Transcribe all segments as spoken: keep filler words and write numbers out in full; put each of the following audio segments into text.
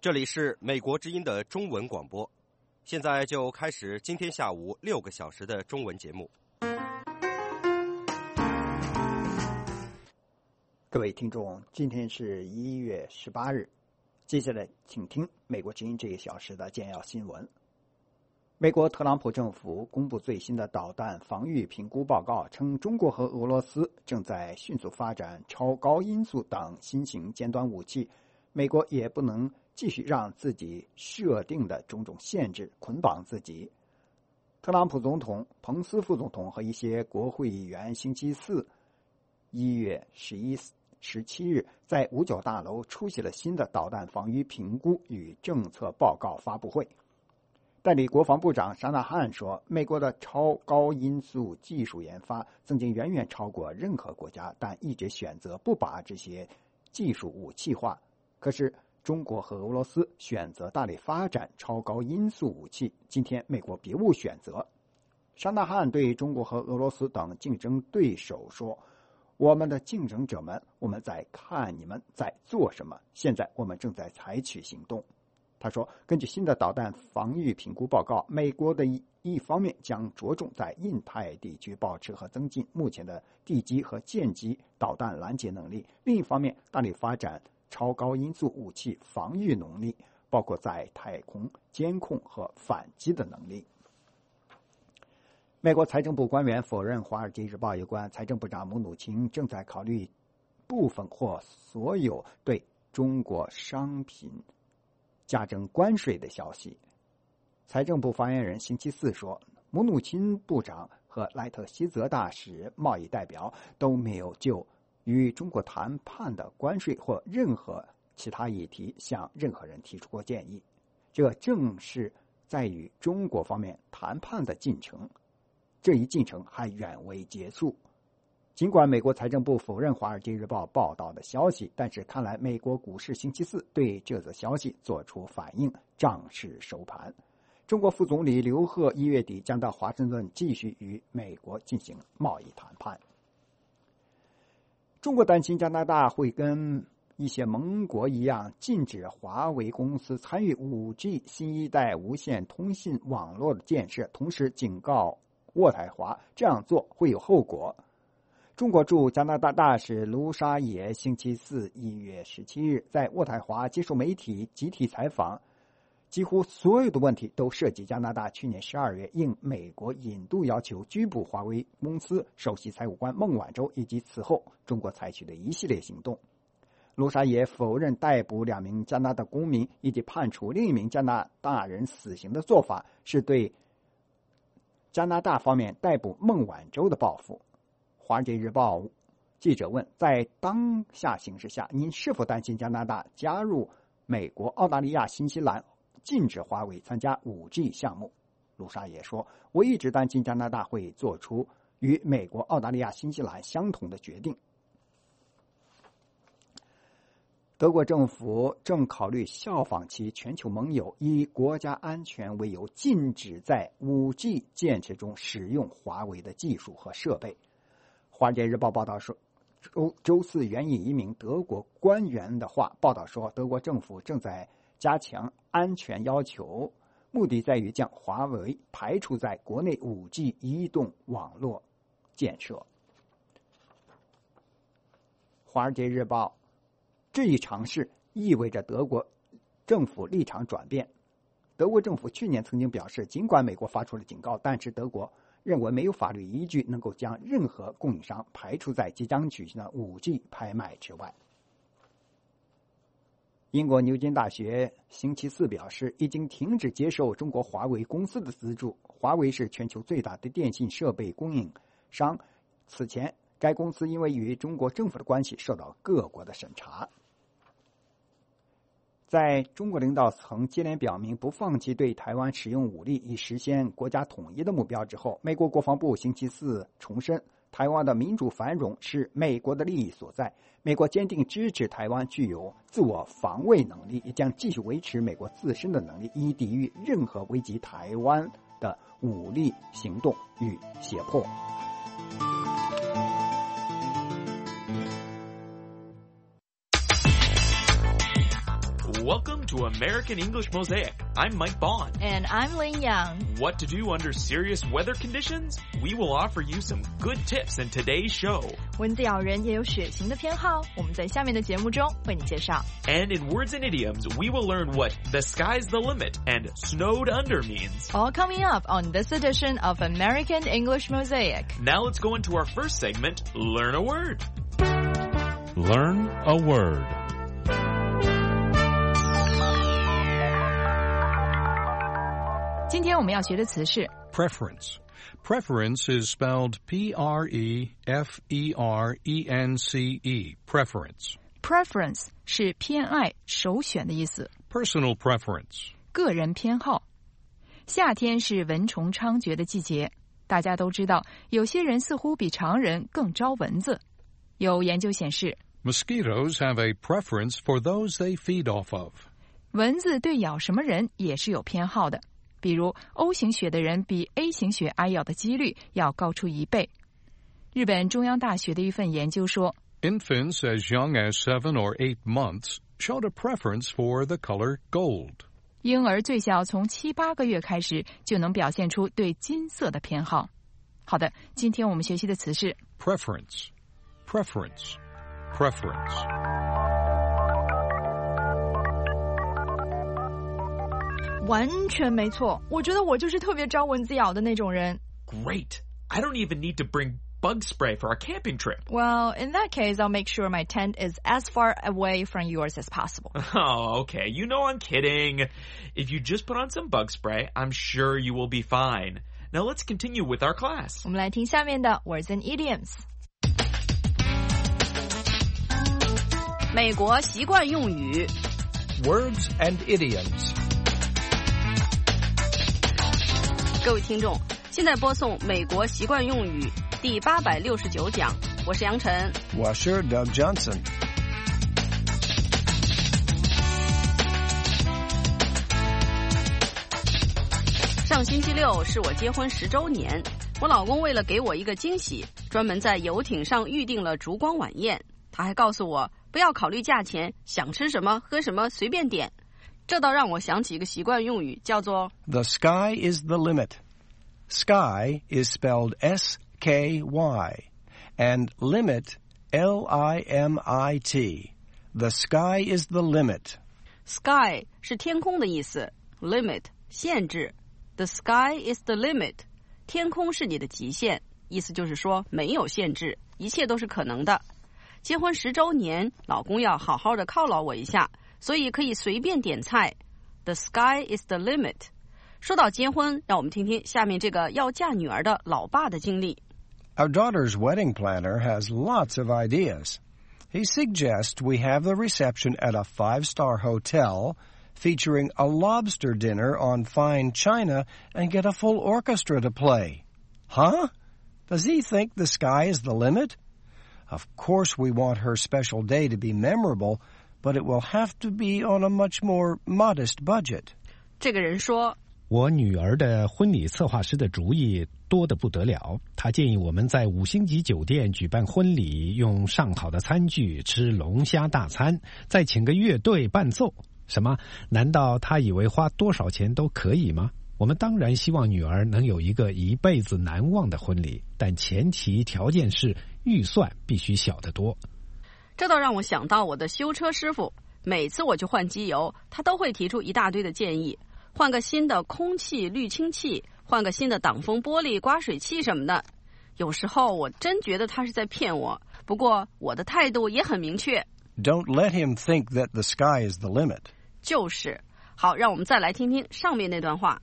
这里是美国之音的中文广播，现在就开始今天下午六个小时的中文节目。 各位听众，今天是一月十八日，接下来请听美国之音这一小时的简要新闻。美国特朗普政府公布最新的导弹防御评估报告，称中国和俄罗斯正在迅速发展超高音速等新型尖端武器，美国也不能继续让自己设定的种种限制捆绑自己。特朗普总统、彭斯副总统和一些国会议员星期四一月十一十七日在五角大楼出席了新的导弹防御评估与政策报告发布会。代理国防部长沙纳汉说，美国的超高音速技术研发曾经远远超过任何国家，但一直选择不把这些技术武器化。可是中国和俄罗斯选择大力发展超高音速武器，今天美国别无选择。沙纳汉对中国和俄罗斯等竞争对手说，我们的竞争者们，我们在看你们在做什么，现在我们正在采取行动。他说，根据新的导弹防御评估报告，美国的一一方面将着重在印太地区保持和增进目前的地基和舰级导弹拦截能力，另一方面大力发展超高音速武器防御能力，包括在太空监控和反击的能力。美国财政部官员否认《华尔街日报》有关财政部长姆努钦正在考虑部分或所有对中国商品加征关税的消息。财政部发言人星期四说，姆努钦部长和莱特希泽大使贸易代表都没有就与中国谈判的关税或任何其他议题向任何人提出过建议。这正是在与中国方面谈判的进程，这一进程还远未结束。尽管美国财政部否认《华尔街日报》报道的消息，但是看来美国股市星期四对这则消息做出反应，涨势收盘。中国副总理刘鹤一月底将到华盛顿继续与美国进行贸易谈判。中国担心加拿大会跟一些盟国一样，禁止华为公司参与 五 G 新一代无线通信网络的建设，同时警告渥太华这样做会有后果。中国驻加拿大大使卢沙野星期四一月十七日在渥太华接受媒体集体采访，几乎所有的问题都涉及加拿大去年十二月应美国引渡要求拘捕华为公司首席财务官孟晚舟，以及此后中国采取的一系列行动。卢沙野否认逮捕两名加拿大公民以及判处另一名加拿大人死刑的做法是对加拿大方面逮捕孟晚舟的报复。华尔街日报记者问，在当下形势下，您是否担心加拿大加入美国、澳大利亚、新西兰禁止华为参加 五 G 项目？卢沙野说，我一直担心加拿大会做出与美国、澳大利亚、新西兰相同的决定。德国政府正考虑效仿其全球盟友，以国家安全为由，禁止在 五 G 建设中使用华为的技术和设备。华尔街日报报道说，周周四援引一名德国官员的话报道说，德国政府正在加强安全要求，目的在于将华为排除在国内 五 G 移动网络建设。华尔街日报，这一尝试意味着德国政府立场转变。德国政府去年曾经表示，尽管美国发出了警告，但是德国认为没有法律依据能够将任何供应商排除在即将举行的 五 G 拍卖之外。英国牛津大学星期四表示，已经停止接受中国华为公司的资助。华为是全球最大的电信设备供应商，此前该公司因为与中国政府的关系受到各国的审查。在中国领导层接连表明不放弃对台湾使用武力以实现国家统一的目标之后，美国国防部星期四重申，台湾的民主繁荣是美国的利益所在，美国坚定支持台湾具有自我防卫能力，也将继续维持美国自身的能力，以抵御任何危及台湾的武力行动与胁迫。 Welcome to American English Mosaic. I'm Mike Bond. And I'm Lin Yang. What to do under serious weather conditions? We will offer you some good tips in today's show. 文字咬人也有血型的偏好，我们在下面的节目中为你介绍。 And in words and idioms, we will learn what the sky's the limit and snowed under means. All coming up on this edition of American English Mosaic. Now let's go into our first segment, Learn a Word. Learn a word. Preference. 今天我们要学的词是 Preference. Preference is spelled P R E F E R E N C E. Preference. Preference 是偏爱、首选的意思。 Personal preference. 个人偏好。夏天是蚊虫猖獗的季节，大家都知道，有些人似乎比常人更招蚊子。有研究显示 Mosquitoes have a preference for those they feed off of. 蚊子对咬什么人也是有偏好的，比如 O 型血的人比 A 型血挨咬的几率要高出一倍。日本中央大学的一份研究说 Infants as young as seven or eight months showed a preference for the color gold. 婴儿最小从七八个月开始就能表现出对金色的偏好。好的，今天我们学习的词是 Preference. Preference. Preference. 完全没错，我觉得我就是特别招蚊子咬的那种人。 Great. I don't even need to bring bug spray for our camping trip. Well, in that case, I'll make sure my tent is as far away from yours as possible. Oh, okay. You know I'm kidding. If you just put on some bug spray, I'm sure you will be fine. Now let's continue with our class. 我们来听下面的 Words and Idioms. 美国习惯用语 Words and idioms. 各位听众，现在播送美国习惯用语第八百六十九讲，我是杨晨， 我是 Doug Johnson. 上星期六是我结婚十周年，我老公为了给我一个惊喜，专门在游艇上预定了烛光晚宴。他还告诉我不要考虑价钱，想吃什么喝什么随便点。这倒让我想起一个习惯用语，叫做 The sky is the limit. Sky is spelled S K Y and limit L I M I T. The sky is the limit. Sky 是天空的意思， limit 限制。The sky is the limit. 天空是你的极限，意思就是说没有限制，一切都是可能的。结婚十周年，老公要好好的犒劳我一下，所以可以随便点菜。The sky is the limit. 说到结婚，让我们听听下面这个要嫁女儿的老爸的经历。 Our daughter's wedding planner has lots of ideas. He suggests we have the reception at a five-star hotel, featuring a lobster dinner on fine china and get a full orchestra to play. Huh? Does he think the sky is the limit? Of course we want her special day to be memorable, but it will have to be on a much more modest budget. 这个人说， 我女儿的婚礼策划师的主意多得不得了，他建议我们在五星级酒店举办婚礼，用上好的餐具，吃龙虾大餐，再请个乐队伴奏。什么？难道他以为花多少钱都可以吗？我们当然希望女儿能有一个一辈子难忘的婚礼，但前提条件是预算必须小得多。 这倒让我想到我的修车师傅，每次我去换机油，他都会提出一大堆的建议，换个新的空气滤清器，换个新的挡风玻璃、刮水器什么的。有时候我真觉得他是在骗我，不过我的态度也很明确。 Don't let him think that the sky is the limit. 就是。好，让我们再来听听上面那段话。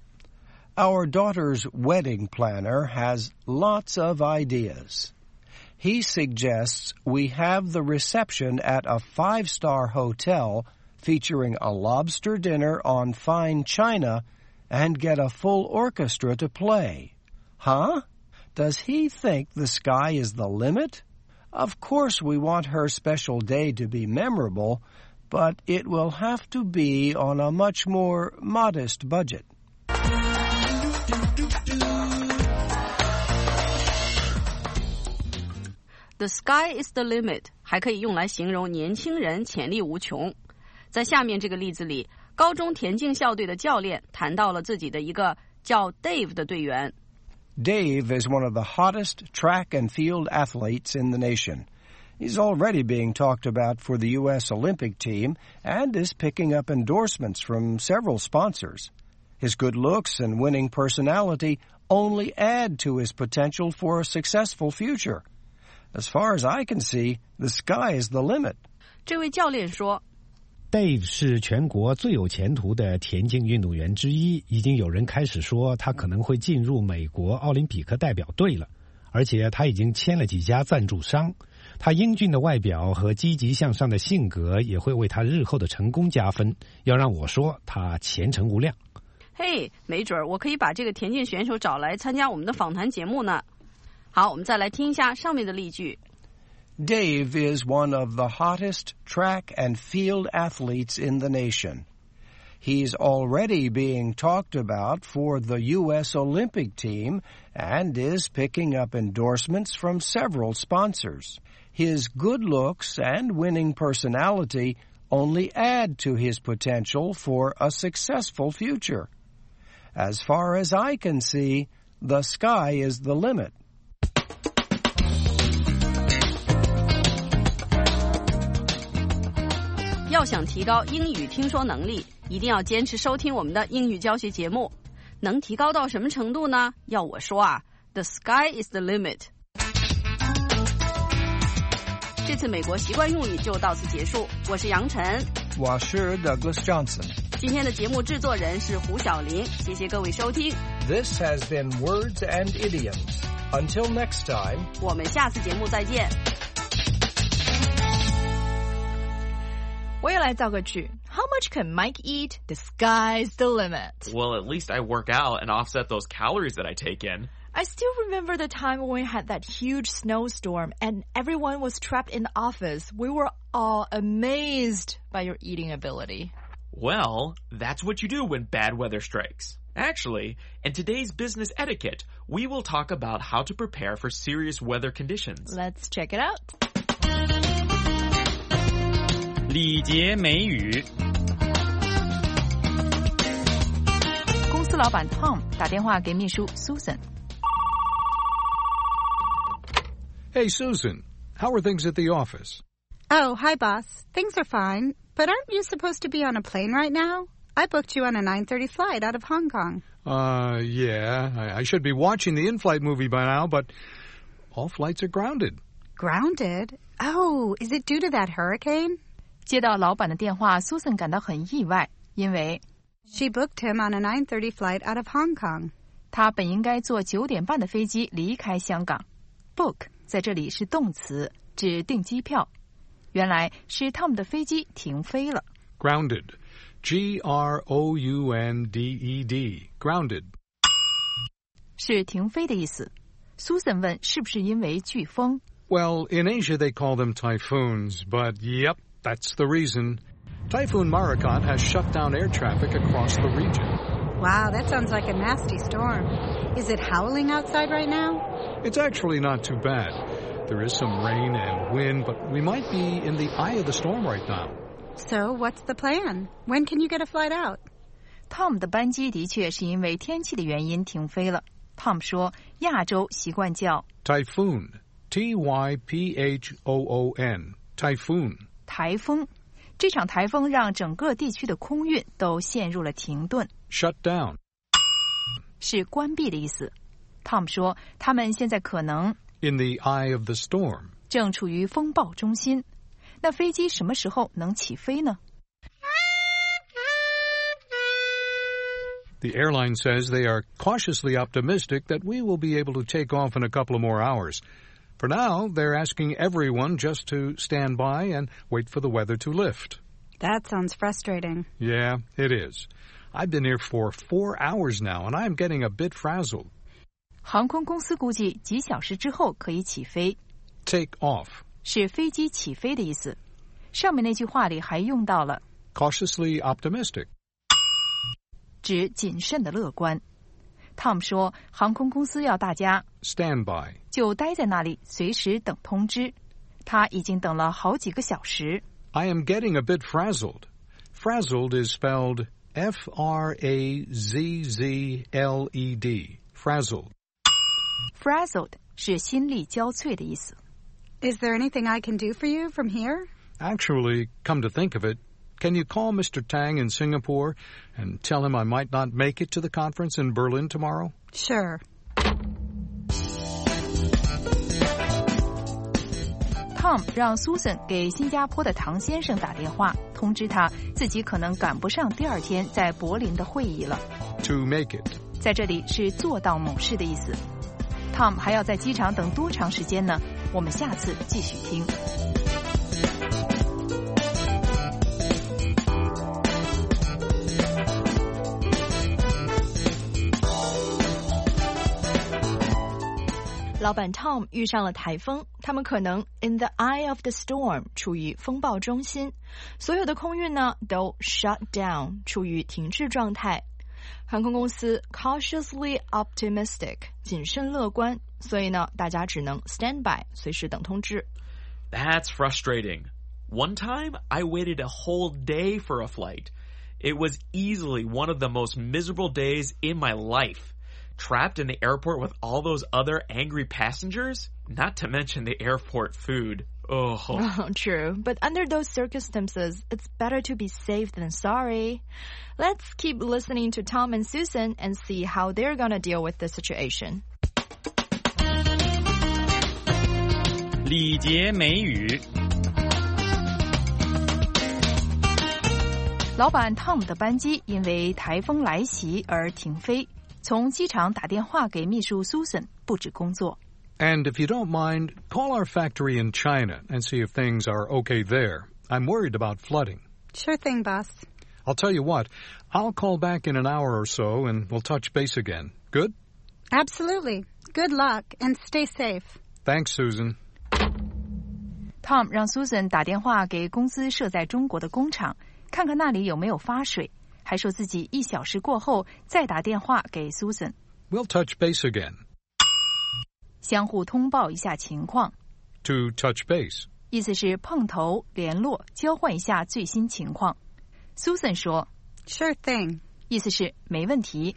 Our daughter's wedding planner has lots of ideas. He suggests we have the reception at a five-star hotel featuring a lobster dinner on fine china and get a full orchestra to play. Huh? Does he think the sky is the limit? Of course we want her special day to be memorable, but it will have to be on a much more modest budget. The sky is the limit 还可以用来形容年轻人潜力无穷。 在下面这个例子里，高中田径校队的教练谈到了自己的一个叫 Dave 的队员。 Dave is one of the hottest track and field athletes in the nation. He's already being talked about for the U S Olympic team and is picking up endorsements from several sponsors. His good looks and winning personality only add to his potential for a successful future. As far as I can see, the sky is the limit. 这位教练说 Dave 是全国最有前途的田径运动员之一，已经有人开始说他可能会进入美国奥林匹克代表队了，而且他已经签了几家赞助商。他英俊的外表和积极向上的性格也会为他日后的成功加分。要让我说，他前程无量。 嘿，没准儿我可以把这个田径选手找来参加我们的访谈节目呢。好，我们再来听一下上面的例句。 Dave is one of the hottest track and field athletes in the nation. He's already being talked about for the U S Olympic team and is picking up endorsements from several sponsors. His good looks and winning personality only add to his potential for a successful future. As far as I can see, the sky is the limit. 要想提高英语听说能力，一定要坚持收听我们的英语教学节目。能提高到什么程度呢？要我说啊 ，The sky is the limit。这次美国习惯用语就到此结束。我是杨晨， 我是 Douglas Johnson。 今天的节目制作人是胡小玲，谢谢各位收听。 This has been Words and Idioms. Until next time， 我们下次节目再见。 我也来造个句 How much can Mike eat? The sky's the limit. Well, at least I work out and offset those calories that I take in. I still remember the time when we had that huge snowstorm and everyone was trapped in the office. We were all amazed by your eating ability. Well, that's what you do when bad weather strikes. Actually, in today's business etiquette, we will talk about how to prepare for serious weather conditions. Let's check it out. 礼节美语。 公司老板 Tom 打电话给秘书 Susan。 Hey, Susan, how are things at the office? Oh, hi, boss. Things are fine. But aren't you supposed to be on a plane right now? I booked you on a nine thirty flight out of Hong Kong. Uh, yeah, I, I should be watching the in-flight movie by now, but all flights are grounded. Grounded? Oh, is it due to that hurricane? 接到老板的电话 Susan 感到很意外，因为 She booked him on a nine thirty flight out of Hong Kong. 他本应该坐九点半的飞机离开香港。Book 在这里是动词，指订机票。原来是 Tom 的飞机停飞了。 Grounded. G R O U N D E D. Grounded. 是停飞的意思。Susan 问是不是因为飓风？ Well, in Asia they call them typhoons, but yep, that's the reason. Typhoon Marakan has shut down air traffic across the region. Wow, that sounds like a nasty storm. Is it howling outside right now? It's actually not too bad. There is some rain and wind, but we might be in the eye of the storm right now. So, what's the plan? When can you get a flight out? Tom 的班机的确是因为天气的原因停飞了。Tom 说，亚洲习惯叫 Typhoon. T Y P H O O N. Typhoon. 台风。这场台风让整个地区的空运都陷入了停顿。 Shut down. 是关闭的意思。Tom 说，他们现在可能 In the eye of the storm. 正处于风暴中心。那飞机什么时候能起飞呢？ The airline says they are cautiously optimistic that we will be able to take off in a couple of more hours. For now, they're asking everyone just to stand by and wait for the weather to lift. That sounds frustrating. Yeah, it is. I've been here for four hours now, and I'm getting a bit frazzled. 航空公司估计几小时之后可以起飞。 Take off. 是飞机起飞的意思。上面那句话里还用到了 Cautiously optimistic. 指谨慎的乐观。Tom 说，航空公司要大家 Stand by. 就待在那里，随时等通知。他已经等了好几个小时。 I am getting a bit frazzled. Frazzled is spelled F R A Z Z L E D. Frazzled. Frazzled 是心力交瘁的意思。 Is there anything I can do for you from here? Actually, come to think of it, can you call Mister Tang in Singapore and tell him I might not make it to the conference in Berlin tomorrow? Sure. Tom 让 Susan 给新加坡的唐先生打电话，通知他自己可能赶不上第二天在柏林的会议了。 To make it. 在这里是做到某事的意思。Tom 还要在机场等多长时间呢？我们下次继续听。 老板 Tom 遇上了台风，他们可能 in the eye of the storm 处于风暴中心，所有的空运呢都 shut down 处于停滞状态。航空公司 cautiously optimistic 谨慎乐观，所以呢大家只能 stand by 随时等通知。 That's frustrating. One time, I waited a whole day for a flight. It was easily one of the most miserable days in my life.Trapped in the airport with all those other angry passengers, not to mention the airport food. Oh. Oh, true. But under those circumstances, it's better to be safe than sorry. Let's keep listening to Tom and Susan and see how they're gonna deal with the situation. 礼节美语。 老板 Tom 的班机因为台风来袭而停飞。从机场打电话给秘书 Susan 布置工作。 And if you don't mind, call our factory in China and see if things are okay there. I'm worried about flooding. Sure thing, boss. I'll tell you what, I'll call back in an hour or so and we'll touch base again. Good? Absolutely. Good luck and stay safe. Thanks, Susan. Tom 让 Susan 打电话给公司设在中国的工厂，看看那里有没有发水。还说自己一小时过后再打电话给 Susan. We'll touch base again. 相互通报一下情况。 To touch base. 意思是碰头、联络、交换一下最新情况。Susan 说 Sure thing. 意思是没问题。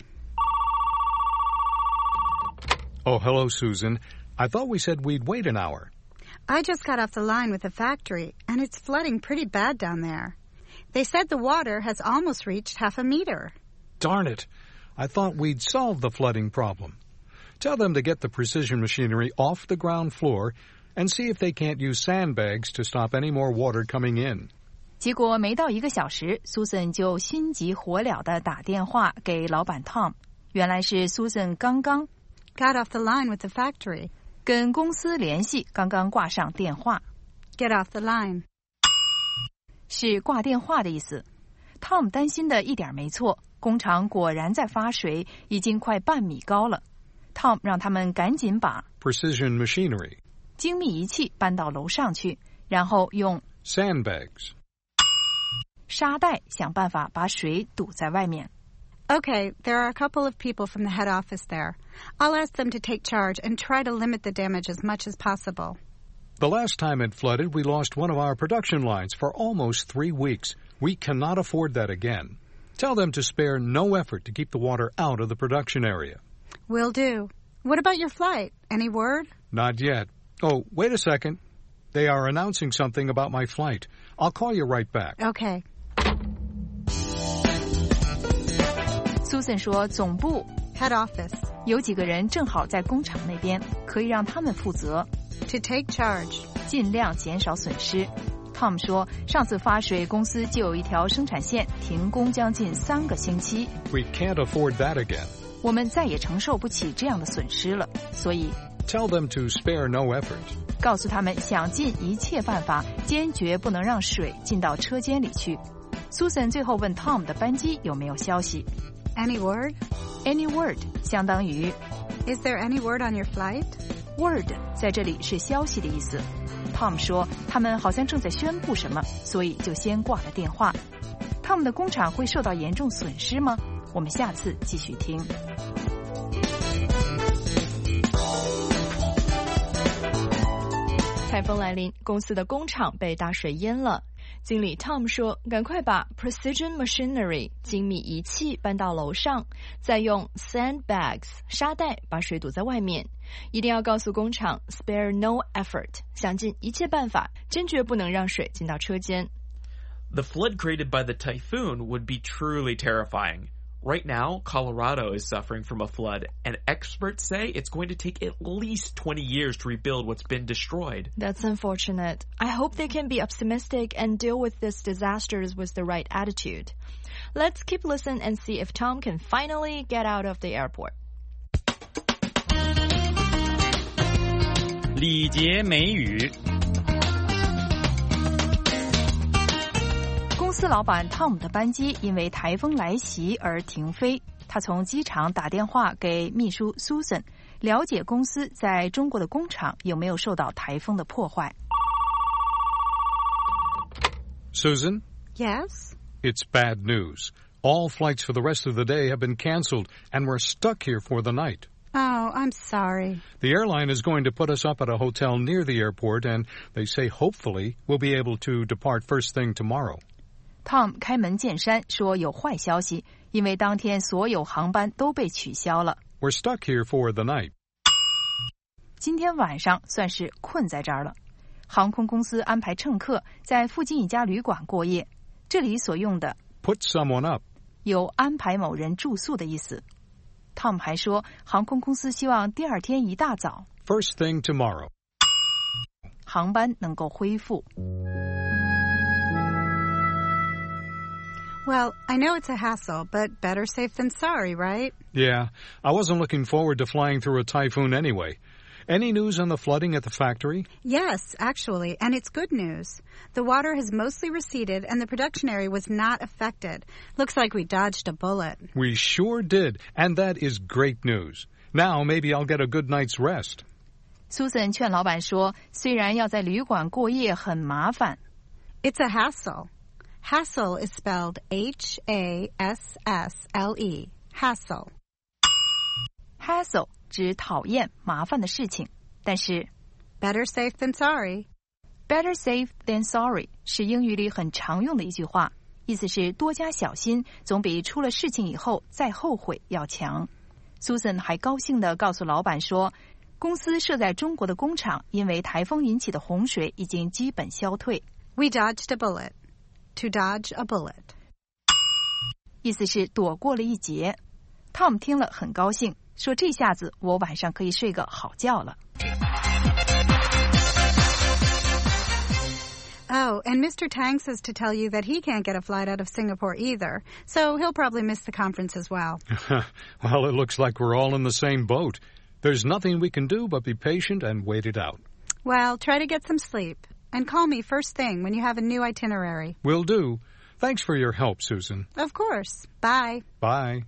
Oh, hello, Susan. I thought we said we'd wait an hour. I just got off the line with the factory, and it's flooding pretty bad down there.They said the water has almost reached half a meter. Darn it. I thought we'd solved the flooding problem. Tell them to get the precision machinery off the ground floor and see if they can't use sandbags to stop any more water coming in. 结果没到一个小时 Susan 就心急火燎地打电话给老板 Tom。 原来是 Susan 刚刚 got off the line with the factory. 跟公司联系，刚刚挂上电话。 Get off the line. 是挂电话的意思。 Tom 担心的一点没错，工厂果然在发水，已经快半米高了。 Tom 让他们赶紧把 Precision machinery 精密仪器搬到楼上去，然后用 Sandbags 沙袋想办法把水堵在外面。 Okay, there are a couple of people from the head office there. I'll ask them to take charge and try to limit the damage as much as possible.The last time it flooded, we lost one of our production lines for almost three weeks. We cannot afford that again. Tell them to spare no effort to keep the water out of the production area. Will do. What about your flight? Any word? Not yet. Oh, wait a second. They are announcing something about my flight. I'll call you right back. Okay. Susan 说总部 Head office 有几个人正好在工厂那边，可以让他们负责。 To take charge. 尽量减少损失。 Tom 说上次发水公司就有一条生产线停工将近三个星期。 We can't afford that again. 我们再也承受不起这样的损失了，所以 Tell them to spare no effort. 告诉他们想尽一切办法，坚决不能让水进到车间里去。 Susan 最后问 Tom 的班机有没有消息。 Any word? Any word 相当于 Is there any word on your flight? Word 在这里是消息的意思。 Tom 说他们好像正在宣布什么，所以就先挂了电话。 Tom 的工厂会受到严重损失吗？我们下次继续听。 台风来临，公司的工厂被大水淹了。 经理 Tom 说，赶快把 precision machinery 精密仪器搬到楼上，再用 sandbags 沙袋把水堵在外面。一定要告诉工厂 spare no effort 想尽一切办法，坚决不能让水进到车间。 The flood created by the typhoon would be truly terrifying. Right now, Colorado is suffering from a flood, and experts say it's going to take at least twenty years to rebuild what's been destroyed. That's unfortunate. I hope they can be optimistic and deal with these disasters with the right attitude. Let's keep listening and see if Tom can finally get out of the airport. 礼节美语。 公司老板 Tom 的班机因为台风来袭而停飞，他从机场打电话给秘书 Susan， 了解公司在中国的工厂有没有受到台风的破坏。 Susan? Yes? It's bad news. All flights for the rest of the day have been canceled, and we're stuck here for the night. Oh, I'm sorry. The airline is going to put us up at a hotel near the airport, and they say hopefully we'll be able to depart first thing tomorrow. Tom 开门见山说有坏消息，因为当天所有航班都被取消了。 We're stuck here for the night. 今天晚上算是困在这儿了。航空公司安排乘客在附近一家旅馆过夜，这里所用的 put someone up 有安排某人住宿的意思。Tom 还说，航空公司希望第二天一大早 first thing tomorrow 航班能够恢复。 Well, I know it's a hassle, but better safe than sorry, right? Yeah, I wasn't looking forward to flying through a typhoon anyway. Any news on the flooding at the factory? Yes, actually, and it's good news. The water has mostly receded and the production area was not affected. Looks like we dodged a bullet. We sure did, and that is great news. Now maybe I'll get a good night's rest. Susan 劝老板说，虽然要在旅馆过夜很麻烦 It's a hassle. Hassle is spelled H A S S L E. Hassle. Hassle 指讨厌、麻烦的事情，但是 Better safe than sorry. Better safe than sorry 是英语里很常用的一句话，意思是多加小心，总比出了事情以后再后悔要强。Susan 还高兴地告诉老板说，公司设在中国的工厂因为台风引起的洪水已经基本消退。 We dodged a bullet. To dodge a bullet. 意思是躲过了一劫。Tom 听了很高兴，说这下子我晚上可以睡个好觉了。 Oh, and Mister Tang says to tell you that he can't get a flight out of Singapore either, so he'll probably miss the conference as well. Well, it looks like we're all in the same boat. There's nothing we can do but be patient and wait it out. Well, try to get some sleep. And call me first thing when you have a new itinerary. Will do. Thanks for your help, Susan. Of course. Bye. Bye.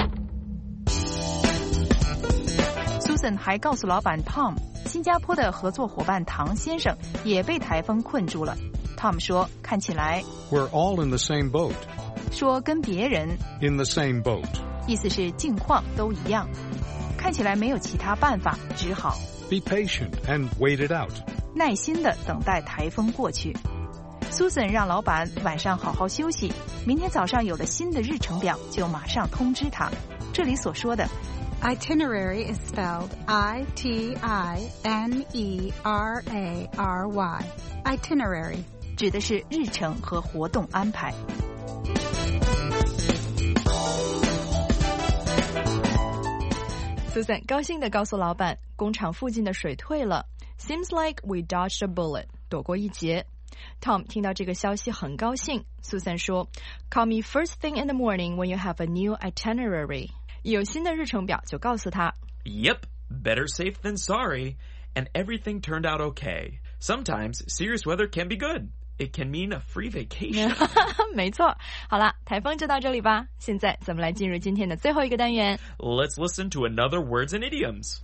Susan 还告诉老板 Tom， 新加坡的合作伙伴唐先生也被台风困住了。Tom 说，看起来 We're all in the same boat. 说跟别人 In the same boat. 意思是境况都一样，看起来没有其他办法，只好 Be patient and wait it out. 耐心地等待台风过去。Susan 让老板晚上好好休息，明天早上有了新的日程表就马上通知他。这里所说的 itinerary is spelled I T I N E R A R Y. Itinerary 指的是日程和活动安排。 Susan 高兴地告诉老板，工厂附近的水退了。Seems like we dodged a bullet. 躲过一劫。Tom 听到这个消息很高兴。Susan 说 Call me first thing in the morning when you have a new itinerary. 有新的日程表就告诉他。 Yep, better safe than sorry. And everything turned out okay. Sometimes serious weather can be good. It can mean a free vacation. 没错。好了，台风就到这里吧。现在咱们来进入今天的最后一个单元。 Let's listen to another words and idioms.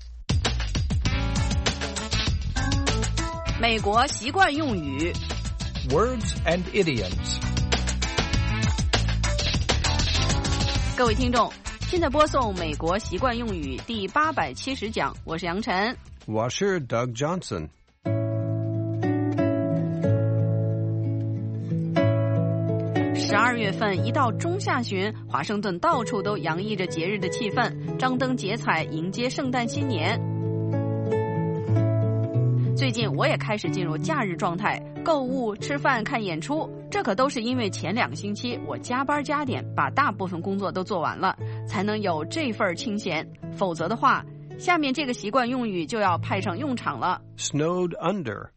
美国习惯用语 Words and idioms. 各位听众，现在播送美国习惯用语第八百七十讲，我是杨晨， 我是 Doug Johnson. 二月份一到中下旬，华盛顿到处都洋溢着节日的气氛，张灯结彩迎接圣诞新年。最近我也开始进入假日状态，购物、吃饭、看演出，这可都是因为前两个星期我加班加点，把大部分工作都做完了，才能有这份清闲。否则的话，下面这个习惯用语就要派上用场了。 Snowed under.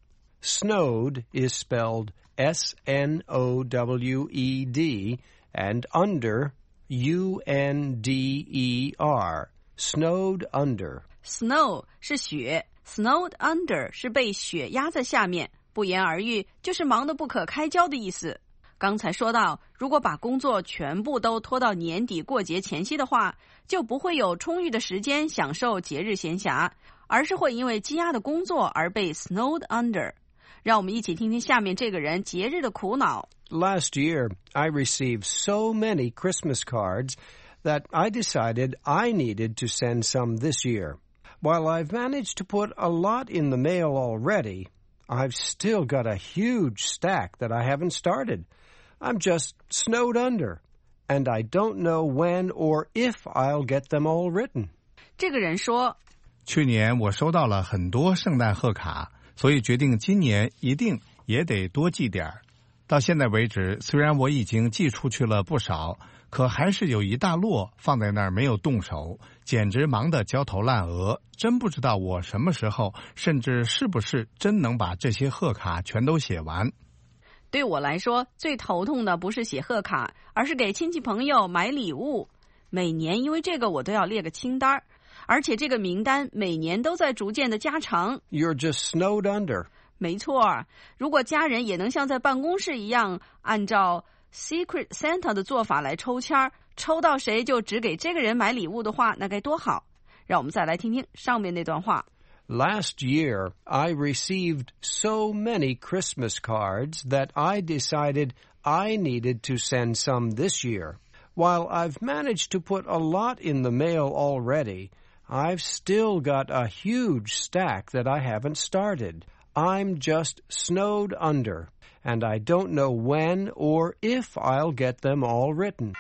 Snowed is spelled S N O W E D and under U N D E R. Snowed under. Snow 是雪，Snowed under 是被雪压在下面，不言而喻，就是忙得不可开交的意思。刚才说到，如果把工作全部都拖到年底过节前夕的话，就不会有充裕的时间享受节日闲暇，而是会因为积压的工作而被 snowed under。 让我们一起听听下面这个人节日的苦恼。 Last year, I received so many Christmas cards that I decided I needed to send some this year. While I've managed to put a lot in the mail already, I've still got a huge stack that I haven't started. I'm just snowed under, and I don't know when or if I'll get them all written. 这个人说， 去年我收到了很多圣诞贺卡，所以决定今年一定也得多寄点儿。到现在为止，虽然我已经寄出去了不少，可还是有一大摞放在那儿没有动手，简直忙得焦头烂额，真不知道我什么时候，甚至是不是真能把这些贺卡全都写完。 对我来说，最头痛的不是写贺卡，而是给亲戚朋友买礼物。每年因为这个我都要列个清单，而且这个名单每年都在逐渐的加长。 You're just snowed under. 没错，如果家人也能像在办公室一样，按照 Secret Santa 的做法来抽签，抽到谁就只给这个人买礼物的话，那该多好。让我们再来听听上面那段话。 Last year, I received so many Christmas cards that I decided I needed to send some this year. While I've managed to put a lot in the mail already, I've still got a huge stack that I haven't started. I'm just snowed under, and I don't know when or if I'll get them all written.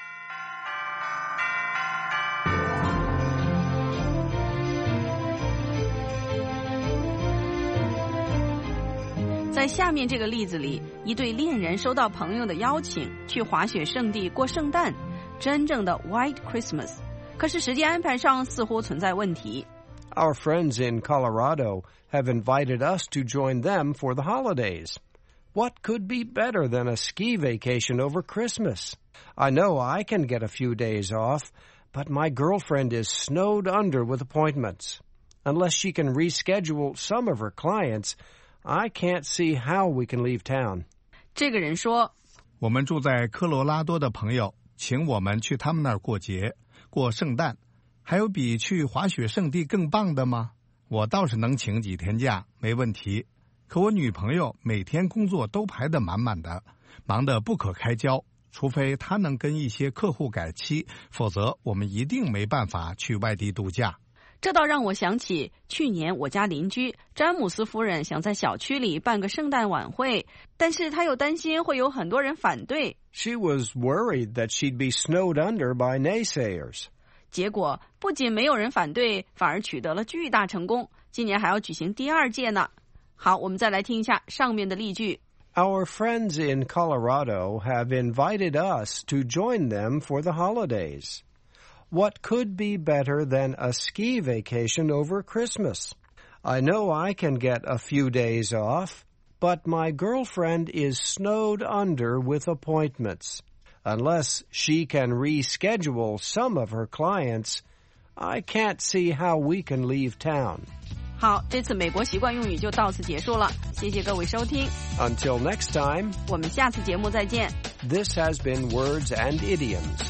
在下面这个例子里，一对恋人收到朋友的邀请，去滑雪圣地过圣诞，真正的 White Christmas。可是时间安排上似乎存在问题。 Our friends in Colorado have invited us to join them for the holidays. What could be better than a ski vacation over Christmas? I know I can get a few days off, but my girlfriend is snowed under with appointments. Unless she can reschedule some of her clients, I can't see how we can leave town. 这个人说， 我们住在科罗拉多的朋友请我们去他们那儿过节，过圣诞，还有比去滑雪圣地更棒的吗？我倒是能请几天假，没问题。可我女朋友每天工作都排得满满的，忙得不可开交，除非她能跟一些客户改期，否则我们一定没办法去外地度假。 这倒让我想起去年我家邻居詹姆斯夫人想在小区里办个圣诞晚会，但是她又担心会有很多人反对。 She was worried that she'd be snowed under by naysayers. 结果不仅没有人反对，反而取得了巨大成功，今年还要举行第二届呢。好，我们再来听一下上面的例句。 Our friends in Colorado have invited us to join them for the holidays. What could be better than a ski vacation over Christmas? I know I can get a few days off, but my girlfriend is snowed under with appointments. Unless she can reschedule some of her clients, I can't see how we can leave town. 好，这次美国习惯用语就到此结束了，谢谢各位收听。 Until next time, 我们下次节目再见。 This has been Words and Idioms.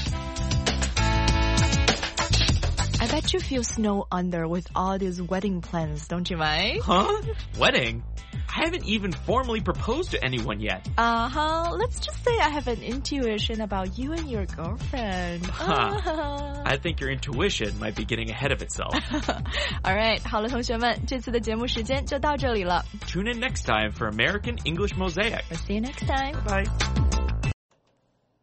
I bet you feel snow under with all these wedding plans, don't you, Mike? Huh? Wedding? I haven't even formally proposed to anyone yet. Uh-huh. Let's just say I have an intuition about you and your girlfriend. Huh. I think your intuition might be getting ahead of itself. All right. 好了，同学们，这次的节目时间就到这里了。 Tune in next time for American English Mosaic. We'll see you next time. Bye.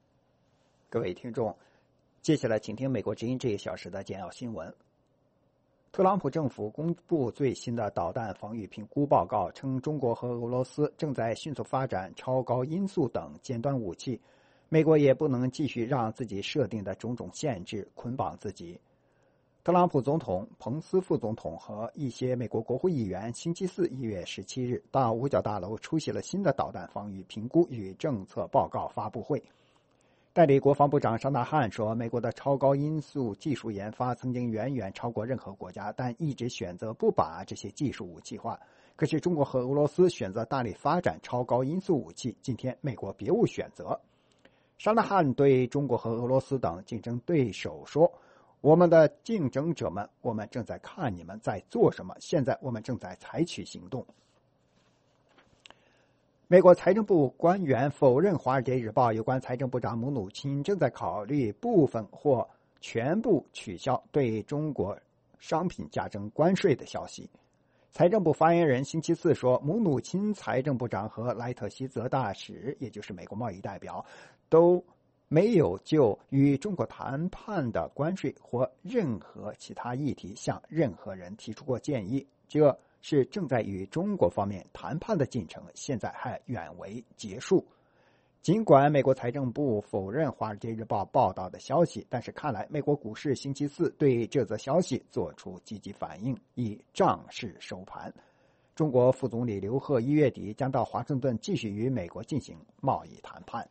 各位听众，接下来请听美国之音这一小时的简要新闻。特朗普政府公布最新的导弹防御评估报告，称中国和俄罗斯正在迅速发展超高音速等尖端武器，美国也不能继续让自己设定的种种限制捆绑自己。特朗普总统、彭斯副总统和一些美国国会议员星期四一月十七日到五角大楼出席了新的导弹防御评估与政策报告发布会。代理国防部长沙纳汉说，美国的超高音速技术研发曾经远远超过任何国家，但一直选择不把这些技术武器化。可是中国和俄罗斯选择大力发展超高音速武器，今天美国别无选择。沙纳汉对中国和俄罗斯等竞争对手说，我们的竞争者们，我们正在看你们在做什么，现在我们正在采取行动。美国财政部官员否认《华尔街日报》有关财政部长姆努钦正在考虑部分或全部取消对中国商品加征关税的消息。财政部发言人星期四说，姆努钦财政部长和莱特希泽大使，也就是美国贸易代表，都没有就与中国谈判的关税或任何其他议题向任何人提出过建议。这是正在与中国方面谈判的进程，现在还远未结束。尽管美国财政部否认《华尔街日报》报道的消息，但是看来美国股市星期四对这则消息做出积极反应，以涨势收盘。中国副总理刘鹤一月底将到华盛顿继续与美国进行贸易谈判。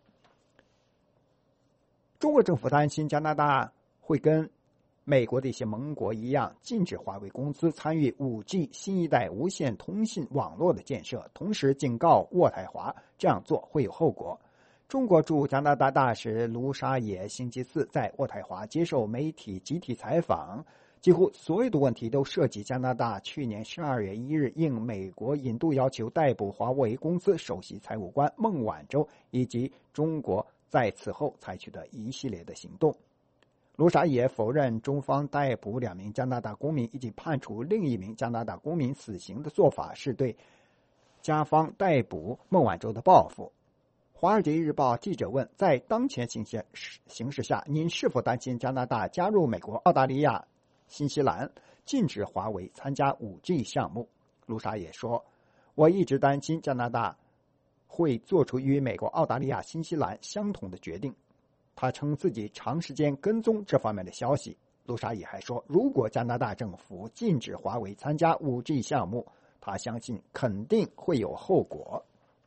中国政府担心加拿大会跟美国的一些盟国一样，禁止华为公司参与 五 G 新一代无线通信网络的建设，同时警告渥太华这样做会有后果。中国驻加拿大大使卢沙野星期四在渥太华接受媒体集体采访，几乎所有的问题都涉及加拿大去年十二月一日应美国引渡要求逮捕华为公司首席财务官孟晚舟，以及中国在此后采取的一系列的行动。卢沙野否认中方逮捕两名加拿大公民以及判处另一名加拿大公民死刑的做法是对加方逮捕孟晚舟的报复。华尔街日报记者问，在当前形势形势下，您是否担心加拿大加入美国、澳大利亚、新西兰禁止华为参加 五 G 项目？卢沙野说，我一直担心加拿大会做出与美国、澳大利亚、新西兰相同的决定。他称自己长时间跟踪这方面的消息。卢沙野还说，如果加拿大政府禁止华为参加 五 G 项目，他相信肯定会有后果。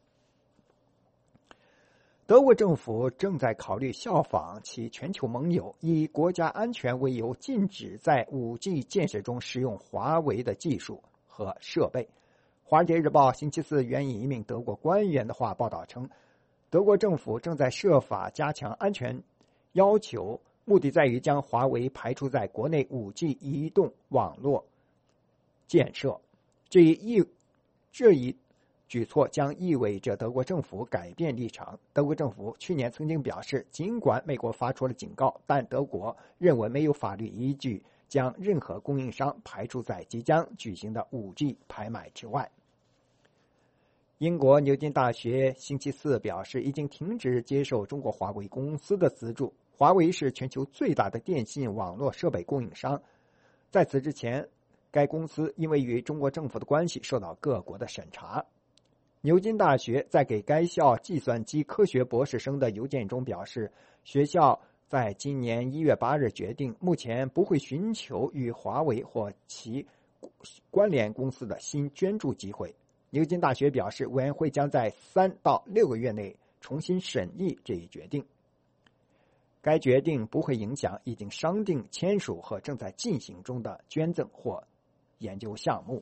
德国政府正在考虑效仿其全球盟友，以国家安全为由禁止在 五 G 建设中使用华为的技术和设备。华尔街日报星期四援引一名德国官员的话报道称，德国政府正在设法加强安全要求，目的在于将华为排除在国内 五 G 移动网络建设。这一这一举措将意味着德国政府改变立场。德国政府去年曾经表示，尽管美国发出了警告，但德国认为没有法律依据将任何供应商排除在即将举行的 五 G 拍卖之外。英国牛津大学星期四表示，已经停止接受中国华为公司的资助。华为是全球最大的电信网络设备供应商，在此之前，该公司因为与中国政府的关系受到各国的审查。牛津大学在给该校计算机科学博士生的邮件中表示，学校在今年一月八日决定，目前不会寻求与华为或其关联公司的新捐助机会。牛津大学表示，委员会将在三到六个月内重新审议这一决定。该决定不会影响已经商定签署和正在进行中的捐赠或研究项目。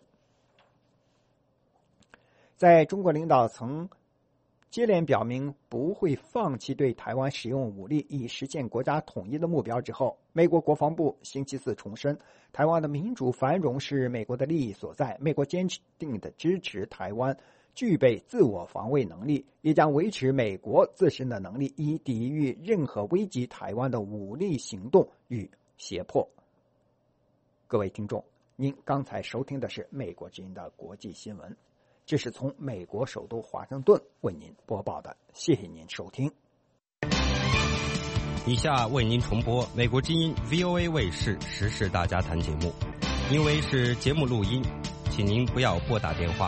在中国领导层接连表明不会放弃对台湾使用武力以实现国家统一的目标之后，美国国防部星期四重申，台湾的民主繁荣是美国的利益所在，美国坚定的支持台湾具备自我防卫能力，也将维持美国自身的能力，以抵御任何危及台湾的武力行动与胁迫。各位听众，您刚才收听的是美国之音的国际新闻，这是从美国首都华盛顿为您播报的，谢谢您收听。 以下为您重播美国之音 V O A 卫视时事大家谈节目，因为是节目录音，请您不要拨打电话。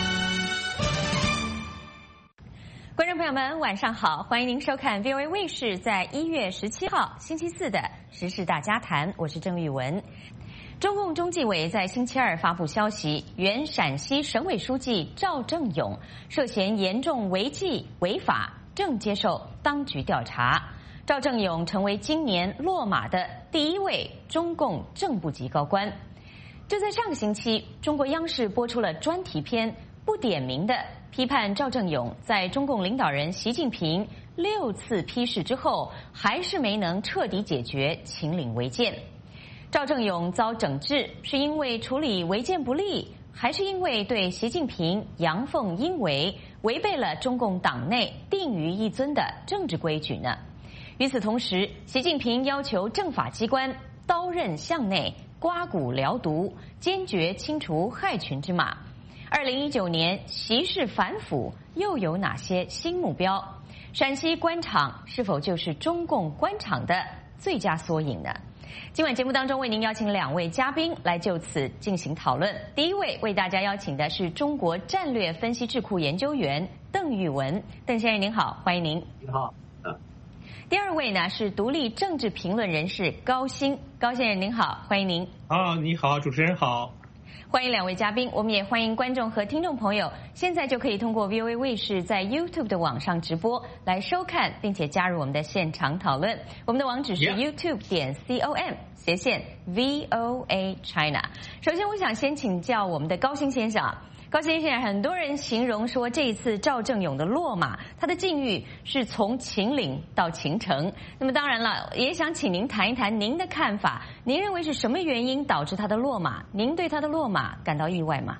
观众朋友们，晚上好，欢迎您收看 V O A 卫视在一月十七号星期四的时事大家谈，我是郑玉文。中共中纪委在星期二发布消息，原陕西省委书记赵正永涉嫌严重违纪违法，正接受当局调查。赵正永成为今年落马的第一位中共正部级高官。就在上个星期，中国央视播出了专题片，不点名的批判赵正永在中共领导人习近平六次批示之后，还是没能彻底解决秦岭违建。赵正永遭整治，是因为处理违建不力，还是因为对习近平阳奉阴违，违背了中共党内定于一尊的政治规矩呢？与此同时，习近平要求政法机关刀刃向内，刮骨疗毒，坚决清除害群之马。二零一九年习氏反腐又有哪些新目标？陕西官场是否就是中共官场的最佳缩影呢？今晚节目当中为您邀请两位嘉宾来就此进行讨论。第一位为大家邀请的是中国战略分析智库研究员邓玉文，邓先生您好，欢迎您。 你好。 第二位呢是独立政治评论人士高鑫，高先生您好，欢迎您。 啊，你好，主持人好。 欢迎两位嘉宾，我们也欢迎观众和听众朋友，现在就可以通过 V O A 卫视在 YouTube 的网上直播来收看，并且加入我们的现场讨论。我们的网址是 YouTube 点 com 斜线 V O A China。首先，我想先请教我们的高鑫先生。高先生，很多人形容说这一次赵正永的落马，他的境遇是从秦岭到秦城。那么当然了，也想请您谈一谈您的看法。您认为是什么原因导致他的落马？您对他的落马感到意外吗？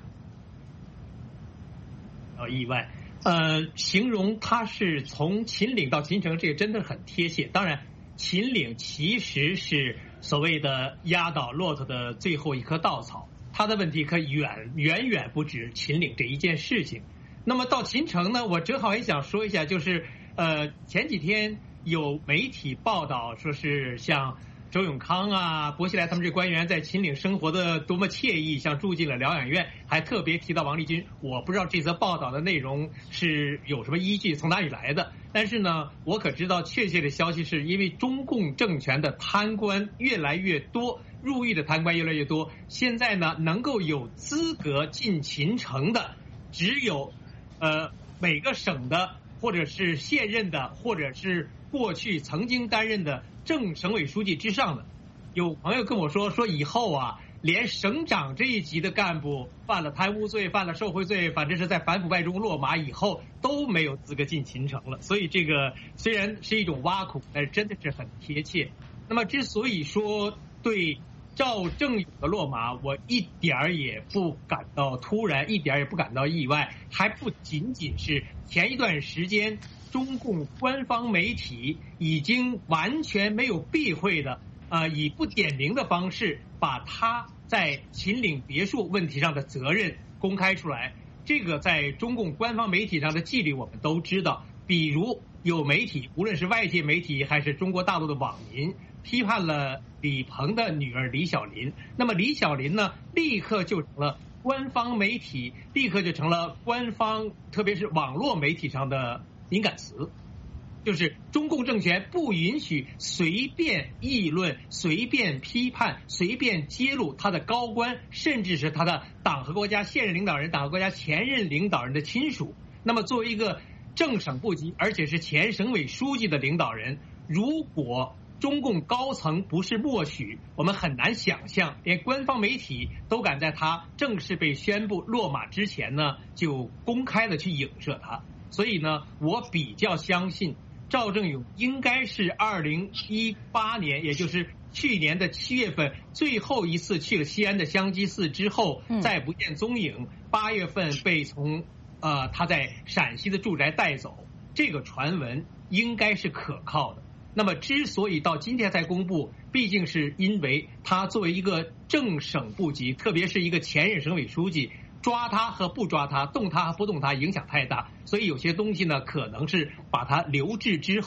哦，意外。呃，形容他是从秦岭到秦城，这个真的很贴切。当然，秦岭其实是所谓的压倒骆驼的最后一棵稻草。他的问题可远远远不止秦岭这一件事情。那么到秦城呢，我正好也想说一下，就是呃前几天有媒体报道说是像周永康啊、薄熙来他们这官员在秦岭生活的多么惬意，像住进了疗养院，还特别提到王立军。我不知道这则报道的内容是有什么依据，从哪里来的。但是呢，我可知道确切的消息是因为中共政权的贪官越来越多，入狱的贪官越来越多，现在呢能够有资格进秦城的只有呃每个省的或者是现任的或者是过去曾经担任的正省委书记之上的。有朋友跟我说说以后啊，连省长这一级的干部犯了贪污罪、犯了受贿罪，反正是在反腐败中落马以后都没有资格进秦城了。所以这个虽然是一种挖苦，但是真的是很贴切。那么之所以说对赵正永的落马我一点儿也不感到突然，一点儿也不感到意外，还不仅仅是前一段时间中共官方媒体已经完全没有避讳的呃，以不点名的方式把他在秦岭别墅问题上的责任公开出来。这个在中共官方媒体上的纪律我们都知道，比如有媒体，无论是外界媒体还是中国大陆的网民，批判了李鹏的女儿李小琳。那么李小琳呢，立刻就成了官方媒体，立刻就成了官方特别是网络媒体上的敏感词。就是中共政权不允许随便议论、随便批判、随便揭露他的高官，甚至是他的党和国家现任领导人、党和国家前任领导人的亲属。那么作为一个正省部级而且是前省委书记的领导人，如果中共高层不是默许，我们很难想象连官方媒体都敢在他正式被宣布落马之前呢就公开的去影射他。所以呢，我比较相信赵正永应该是二零一八年，也就是去年的七月份最后一次去了西安的香积寺之后，再不见踪影。八月份被从呃他在陕西的住宅带走，这个传闻应该是可靠的。那么之所以到今天才公布，毕竟是因为他作为一个正省部级，特别是一个前任省委书记，抓他和不抓他，动他和不动他影响太大，所以有些东西呢可能是把他留置之后，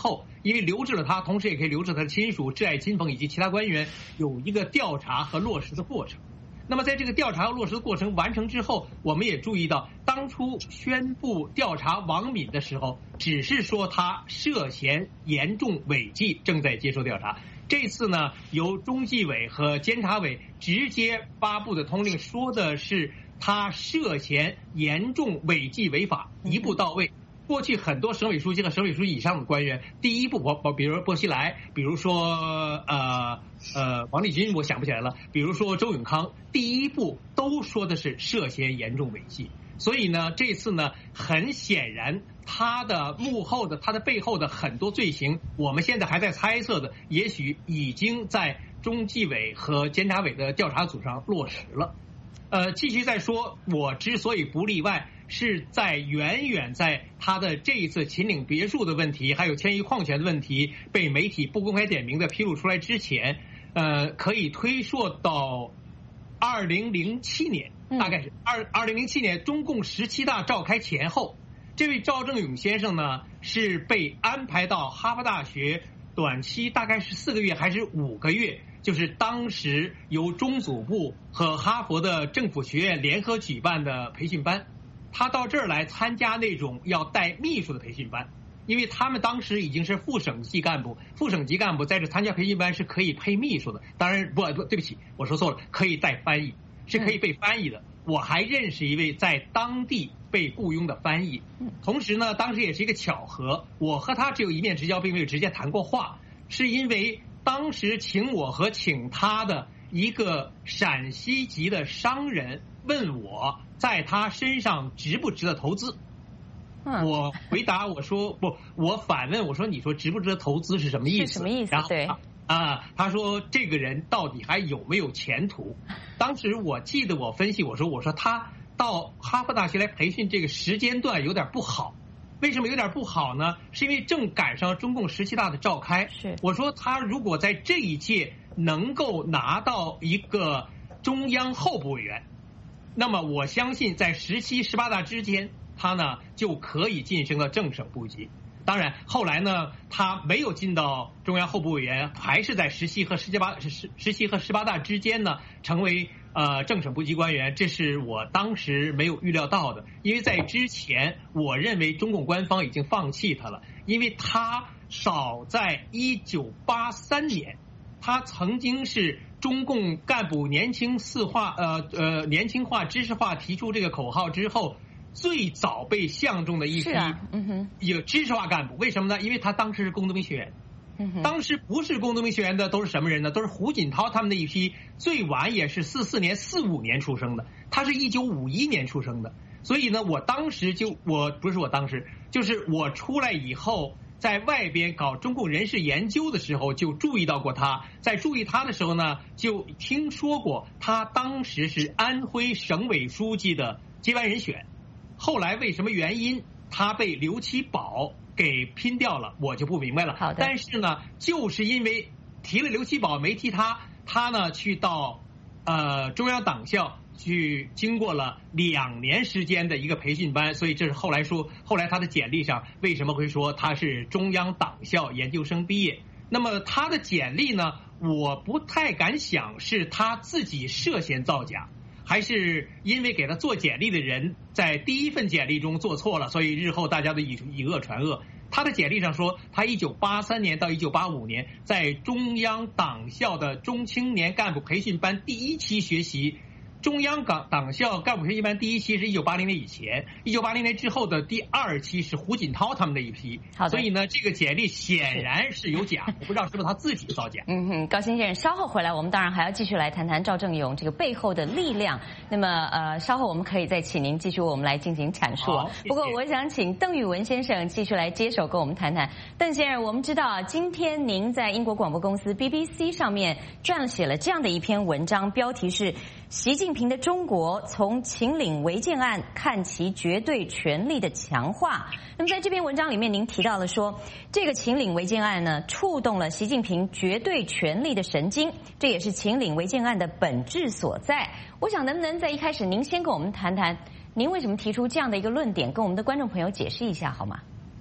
因为留置了他，同时也可以留置他的亲属、挚爱亲朋以及其他官员，有一个调查和落实的过程。那么在这个调查和落实的过程完成之后，我们也注意到，当初宣布调查王敏的时候，只是说他涉嫌严重违纪，正在接受调查。这次呢，由中纪委和监察委直接发布的通令，说的是他涉嫌严重违纪违法，一步到位。过去很多省委书记和省委书记以上的官员，第一步我比如说薄熙来，比如说呃呃王立军，我想不起来了，比如说周永康，第一步都说的是涉嫌严重违纪。所以呢，这次呢，很显然他的幕后的他的背后的很多罪行，我们现在还在猜测的，也许已经在中纪委和监察委的调查组上落实了。呃，继续再说，我之所以不例外，是在远远在他的这一次秦岭别墅的问题，还有千亿矿权的问题被媒体不公开点名的披露出来之前，呃，可以推溯到二零零七年，大概是二二零零七年中共十七大召开前后，这位赵正永先生呢是被安排到哈佛大学短期大概是四个月还是五个月。就是当时由中组部和哈佛的政府学院联合举办的培训班，他到这儿来参加那种要带秘书的培训班，因为他们当时已经是副省级干部，副省级干部在这参加培训班是可以配秘书的，当然不不对不起，我说错了，可以带翻译，是可以被翻译的。我还认识一位在当地被雇佣的翻译，同时呢，当时也是一个巧合，我和他只有一面之交，并没有直接谈过话，是因为当时请我和请他的一个陕西籍的商人问我在他身上值不值得投资。我回答我说不，我反问我说你说值不值得投资是什么意思？ 是什么意思？对啊，他说这个人到底还有没有前途？当时我记得我分析我说我说他到哈佛大学来培训这个时间段有点不好。为什么有点不好呢？是因为正赶上中共十七大的召开。 是， 我说他如果在这一届能够拿到一个中央候补委员，那么我相信在十七、十八大之间，他呢就可以晋升到正省部级。当然，后来呢，他没有进到中央候补委员，还是在十七和十八、十十七和十八大之间呢，成为呃正省部级官员。这是我当时没有预料到的，因为在之前，我认为中共官方已经放弃他了，因为他早在一九八三年，他曾经是中共干部年轻四化呃呃年轻化、知识化提出这个口号之后，最早被相中的一批有知识化干部。为什么呢？因为他当时是工农兵学员，当时不是工农兵学员的都是什么人呢？都是胡锦涛他们那一批，最晚也是四四年、四五年出生的，他是一九五一年出生的。所以呢，我当时就我不是我当时，就是我出来以后，在外边搞中共人事研究的时候，就注意到过他。在注意他的时候呢，就听说过他当时是安徽省委书记的接班人选。后来为什么原因他被刘奇葆给拼掉了，我就不明白了。 好的。 但是呢，就是因为提了刘奇葆没提他，他呢去到呃中央党校去经过了两年时间的一个培训班，所以这是后来说，后来他的简历上为什么会说他是中央党校研究生毕业？那么他的简历呢，我不太敢想是他自己涉嫌造假，还是因为给他做简历的人在第一份简历中做错了，所以日后大家都以以讹传讹。他的简历上说，他一九八三年到一九八五年在中央党校的中青年干部培训班第一期学习。中央党党校干部培训班第一期是一九八零年以前，一九八零年之后的第二期是胡锦涛他们那一批。 好的。 所以呢，这个简历显然是有假，我不知道是不是他自己造假。 嗯哼，高先生，稍后回来，我们当然还要继续来谈谈赵正永这个背后的力量。那么呃，稍后我们可以再请您继续为我们来进行阐述。 好，谢谢。 不过我想请邓玉文先生继续来接手跟我们谈谈。邓先生，我们知道啊，今天您在英国广播公司 B B C 上面撰写了这样的一篇文章，标题是习近平的中国从秦岭违建案看其绝对权力的强化。那么在这篇文章里面，您提到了说，这个秦岭违建案呢，触动了习近平绝对权力的神经，这也是秦岭违建案的本质所在。我想能不能在一开始您先跟我们谈谈，您为什么提出这样的一个论点，跟我们的观众朋友解释一下好吗？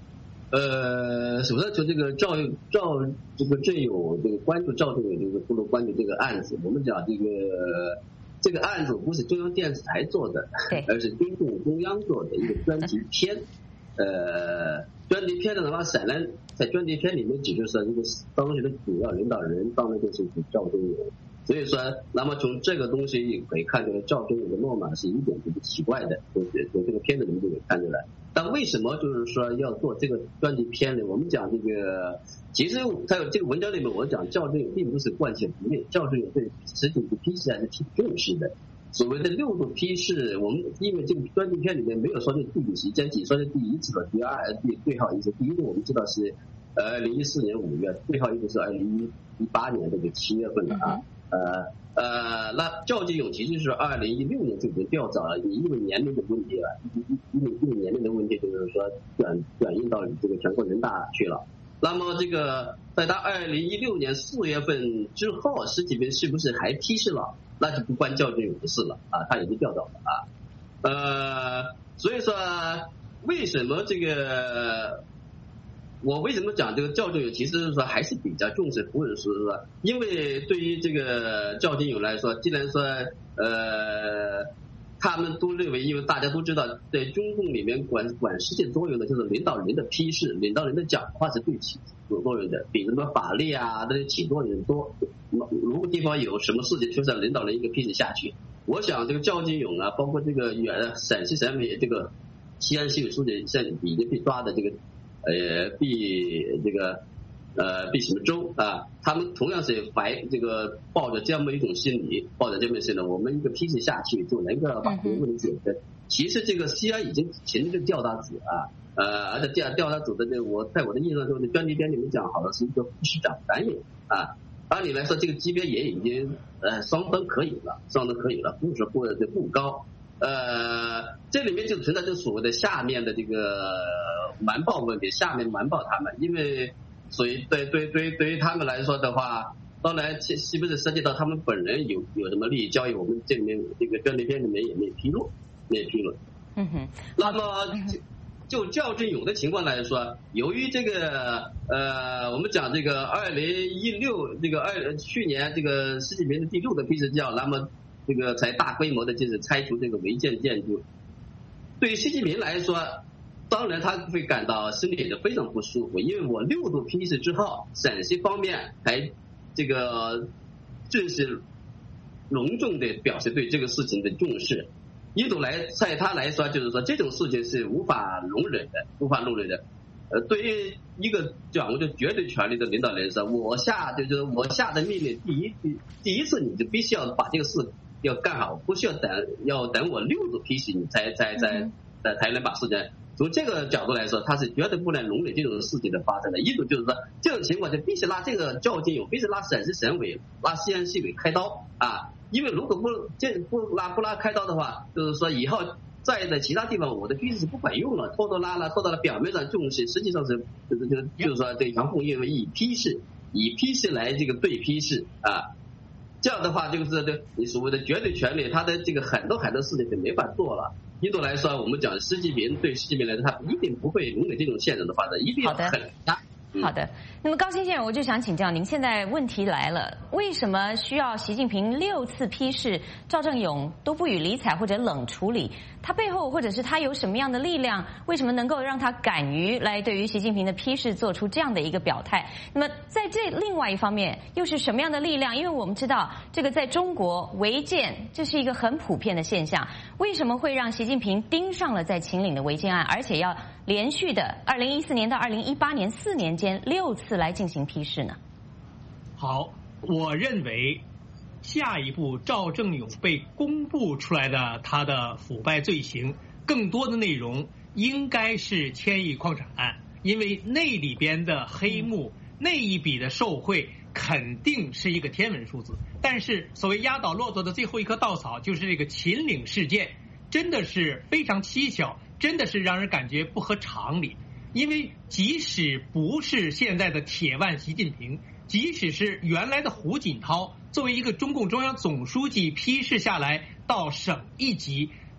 呃，首先从这个赵赵这个郑勇这个关注赵郑勇这个不能关注这个案子，我们讲这个这个案子不是中央电视台做的，而是中共中央做的一个专题片。呃，专题片的话，显然在专题片里面指出说，这个当时的主要领导人当然就是赵郑勇。所以说，那么从这个东西也可以看出来，赵郑勇的落马是一点都不奇怪的，就是从这个片子里面就可以看出来。但为什么就是说要做这个专题片呢？我们讲这个，其实在这个文章里面，我讲赵正永并不是惯性不灭，赵正永对实体的批示还是挺重视的。所谓的六度批示，我们因为这个专题片里面没有说这具体时间，只说是第一次和第二第最后一次。第一个我们知道是呃二零一四年五月，最后一个是二零一八年这个七月份的啊。呃呃，那赵继勇其实是二零一六年就已经调查了，因为年龄的问题了，因为因为年龄的问题，就是说转转移到这个全国人大去了。那么这个在他二零一六年四月份之后，习近平是不是还批示了？那就不关赵继勇的事了啊，他已经调走了啊。呃，所以说为什么这个？我为什么讲这个赵正勇？其实是说还是比较重视胡润书，是吧？因为对于这个赵正勇来说，既然说呃，他们都认为，因为大家都知道，在中共里面管管世界作用的就是领导人的批示，领导人的讲话是对起有作用的，比什么法律啊，这些起作用多。如果地方有什么事情，就是领导人一个批示下去。我想这个赵正勇啊，包括这个原陕西省委这个西安市委书记现在已经被抓的这个。呃，毕这个呃毕什么州啊，他们同样是怀这个抱着这样的一种心理，抱着这么心理，我们一个批示下去就能够把这个问题解决。其实这个西安已经请这个调查组啊，呃，而且调调查组的这我在我的印象中，这专题片里面讲好的是一个副市长担任啊，按理来说这个级别也已经呃相当可以了，相当可以了，不是不的不高。呃，这里面就存在着所谓的下面的这个瞒报问题，下面瞒报他们，因为所以对对对对于他们来说的话，当然是是不是涉及到他们本人有有什么利益交易，我们这里面这个专题片里面也没披露，没披露。 嗯哼。 那么就赵正勇的情况来说，由于这个呃，我们讲这个二零一六这个二去年这个习近平的第六个批示叫，那么。这个才大规模的就是拆除这个违建建筑，对于习近平来说，当然他会感到心里的非常不舒服，因为我六度批示之后，陕西方面还这个正式隆重的表示对这个事情的重视。一种来在他来说，就是说这种事情是无法容忍的，无法容忍的。呃，对于一个掌握着绝对权力的领导人说，我下就是我下的命令，第一第一次你就必须要把这个事。要干好，不需要等，要等我六度批示你才才才才才能把事情。从这个角度来说，他是绝对不能容忍这种事情的发生的。一种就是说，这种情况就必须拉这个赵金勇，必须拉陕西省委、拉西安市委开刀啊！因为如果不这不拉不拉开刀的话，就是说以后在的其他地方我的批示是不管用了，拖拖拉拉，拖到了表面上重视，实际上是就是就是就是说这杨凤因为以批示以批示来这个对批示啊。这样的话，就是这你所谓的绝对权力，他的这个很多很多事情就没法做了。一度来说，我们讲习近平对习近平来说，他一定不会容忍这种现状的发展，一定要很大。 好的，那么高新先生，我就想请教您，现在问题来了，为什么需要习近平六次批示赵正勇都不予理睬或者冷处理？他背后或者是他有什么样的力量？为什么能够让他敢于来对于习近平的批示做出这样的一个表态？那么在这另外一方面，又是什么样的力量？因为我们知道这个在中国违建这是一个很普遍的现象，为什么会让习近平盯上了在秦岭的违建案，而且要连续的二零一四年到二零一八年四年间六次来进行批示呢？ 好，我认为下一步赵正勇被公布出来的他的腐败罪行，更多的内容应该是千亿矿产案，因为那里边的黑幕、嗯、那一笔的受贿肯定是一个天文数字。但是所谓压倒骆驼的最后一棵稻草，就是这个秦岭事件，真的是非常蹊跷，真的是让人感觉不合常理。因为即使不是现在的铁腕习近平，即使是原来的胡锦涛，作为一个中共中央总书记批示下来到省一级，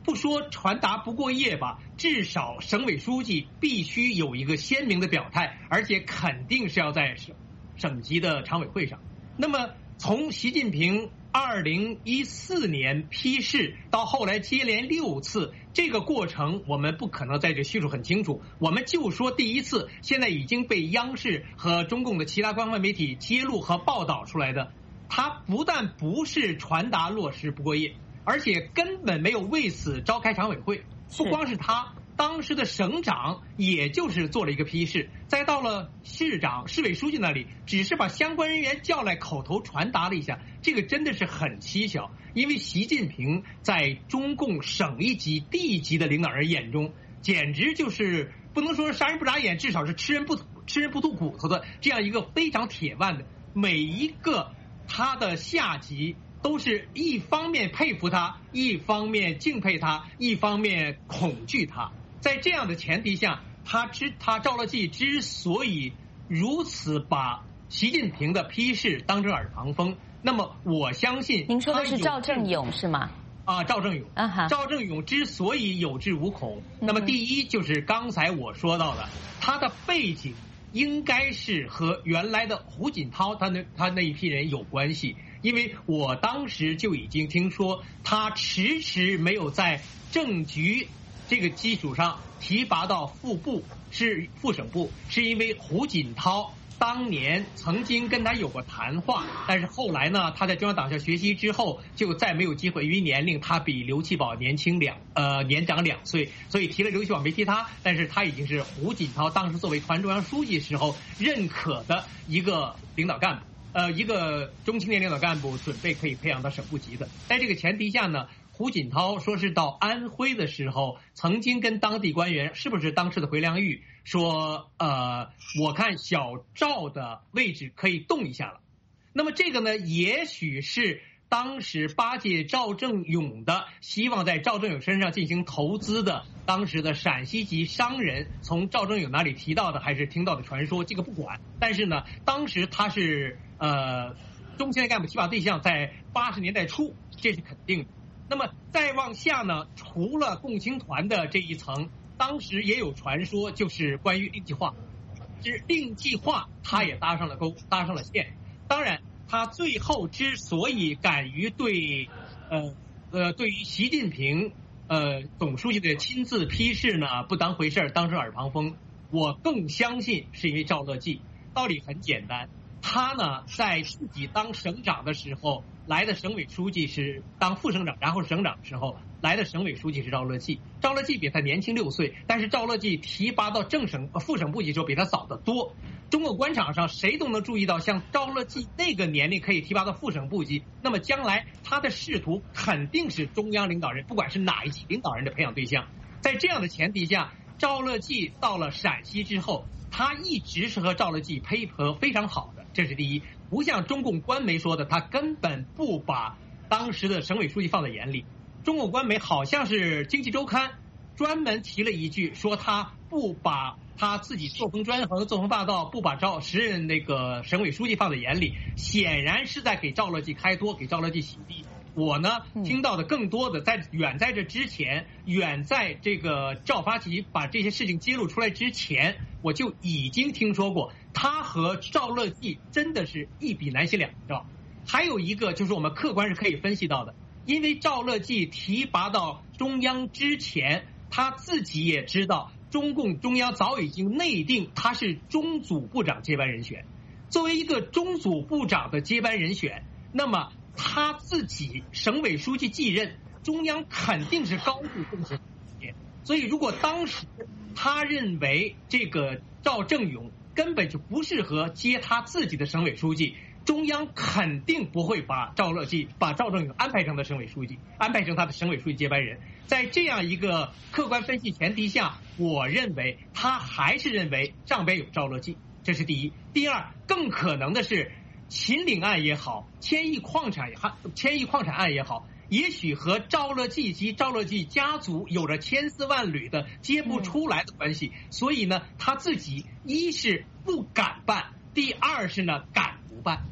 不说传达不过夜吧，至少省委书记必须有一个鲜明的表态，而且肯定是要在省省级的常委会上。那么从习近平二零一四年批示到后来接连六次，这个过程我们不可能在这叙述很清楚，我们就说第一次，现在已经被央视和中共的其他官方媒体揭露和报道出来的，它不但不是传达落实不过夜，而且根本没有为此召开常委会。不光是他，当时的省长也就是做了一个批示，再到了市长市委书记那里，只是把相关人员叫来口头传达了一下，这个真的是很蹊跷。因为习近平在中共省一级地一级的领导人眼中，简直就是不能说杀人不眨眼，至少是吃人不吃人不吐骨头的这样一个非常铁腕的，每一个他的下级都是一方面佩服他，一方面敬佩他，一方面恐惧他。在这样的前提下，他之他赵乐际之所以如此把习近平的批示当成耳旁风，那么我相信您说的是赵正永是吗？ 啊，赵正永， 啊哈， 赵正永之所以有恃无恐，那么第一就是刚才我说到的，他的背景应该是和原来的胡锦涛他那他那一批人有关系。因为我当时就已经听说，他迟迟没有在政局这个基础上提拔到副部，是副省部，是因为胡锦涛当年曾经跟他有过谈话，但是后来呢，他在中央党校学习之后就再没有机会，因为年龄他比刘奇葆年轻两呃年长两岁，所以提了刘奇葆没提他，但是他已经是胡锦涛当时作为团中央书记时候认可的一个领导干部。呃，一个中青年领导干部准备可以培养到省部级的，在这个前提下呢，胡锦涛说是到安徽的时候，曾经跟当地官员，是不是当时的回良玉说，呃，我看小赵的位置可以动一下了。那么这个呢，也许是当时巴结赵正永的，希望在赵正永身上进行投资的当时的陕西籍商人从赵正永那里提到的，还是听到的传说，这个不管。但是呢，当时他是呃中青年干部提拔对象，在八十年代初，这是肯定的。那么再往下呢，除了共青团的这一层，当时也有传说，就是关于令计划，是令计划他也搭上了钩，搭上了线。当然他最后之所以敢于对呃呃对于习近平呃总书记的亲自批示呢不当回事儿，当成耳旁风，我更相信是因为赵乐际。道理很简单，他呢在自己当省长的时候来的省委书记是当副省长，然后省长的时候来的省委书记是赵乐际。赵乐际比他年轻六岁，但是赵乐际提拔到正省、呃、副省部级的时候比他早得多。中国官场上谁都能注意到，像赵乐际那个年龄可以提拔到副省部级，那么将来他的仕途肯定是中央领导人，不管是哪一级领导人的培养对象。在这样的前提下，赵乐际到了陕西之后，他一直是和赵乐际配合非常好的，这是第一。不像中共官媒说的，他根本不把当时的省委书记放在眼里。中共官媒好像是《经济周刊》专门提了一句，说他不把他自己作风专横、作风霸道，不把赵时任那个省委书记放在眼里，显然是在给赵乐际开脱，给赵乐际洗地。我呢听到的更多的，在远在这之前，远在这个赵发吉把这些事情揭露出来之前，我就已经听说过他和赵乐际真的是一笔难写两兆。还有一个就是我们客观是可以分析到的，因为赵乐际提拔到中央之前，他自己也知道中共中央早已经内定他是中组部长接班人选。作为一个中组部长的接班人选，那么他自己省委书记继任，中央肯定是高度重视。所以如果当时他认为这个赵正永根本就不适合接他自己的省委书记，中央肯定不会把赵乐际把赵正永安排成的省委书记，安排成他的省委书记接班人。在这样一个客观分析前提下，我认为他还是认为上边有赵乐际，这是第一。第二，更可能的是秦岭案也好，千亿矿产也好，千亿矿产案也好，也许和赵乐际及赵乐际家族有着千丝万缕的揭不出来的关系，嗯、所以呢，他自己一是不敢办，第二是呢敢不办。